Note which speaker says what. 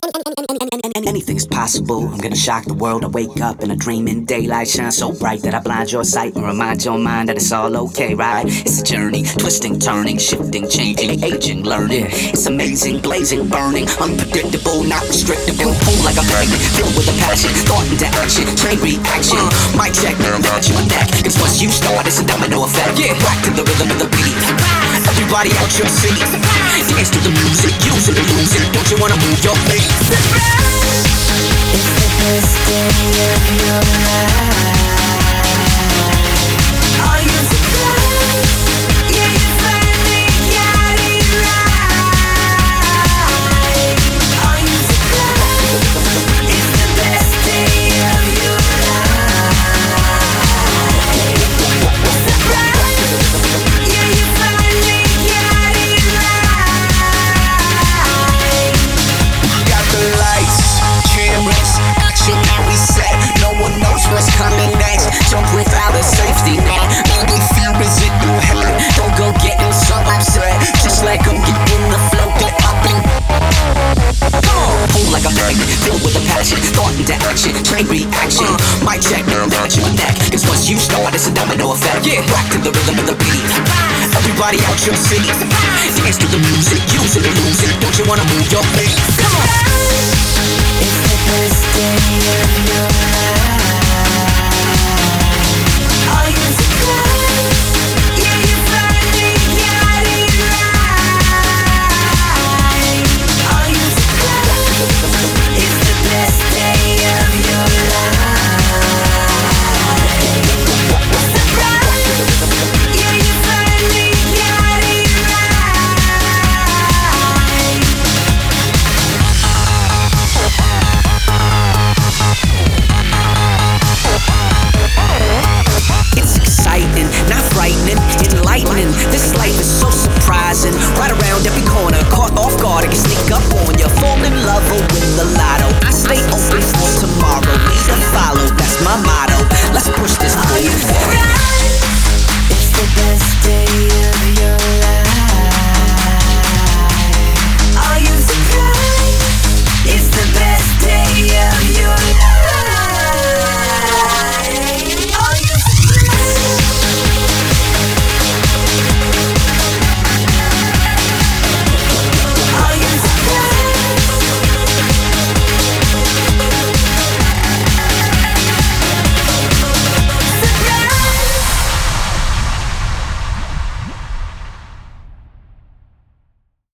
Speaker 1: Anything's possible. I'm gonna shock the world. I wake up in a dream in daylight, shine so bright that I blind your sight and remind your mind that it's all okay, right? It's a journey, twisting, turning, shifting, changing, aging, learning. It's amazing, blazing, burning, unpredictable, not restrictable. Pull like a magnet, filled with a passion, thought into action, chain reaction. Mic check, got you a neck. Cause once you start, it's a domino effect. Yeah, rock to the rhythm of the beat. Everybody out your seat. Dance to the music, use it or lose it. Don't you wanna move your feet?
Speaker 2: It's the best day of your life. Are you surprised? Yeah, you finally got it right. Are you surprised? It's the best day of your life. Surprise! Yeah, you finally got it right.
Speaker 1: Got the lights, cameras, action, and we set. No one knows what's coming next. Jump without a safety net. Only fear is in your head. Don't go getting so upset. Just let them get in the flow, get up and come on. Pull like a magnet, filled with a passion, thought into action, chain reaction. Mic check, got you a neck. Cause once you start, it's a domino effect. Yeah, rock to the rhythm of the beat. Everybody out your seat. Dance to the music, use it or lose it. Don't you wanna move your feet? Come on.
Speaker 2: It's the best day of your life. Are you surprised? Yeah, you finally got it right. Are you surprised? It's the best day of your life. Surprise! Yeah, you finally got it right.
Speaker 1: It's exciting, not frightening, enlightening. This life is so surprising. Right around every corner, caught off guard, I can sneak up on you. Fall in love with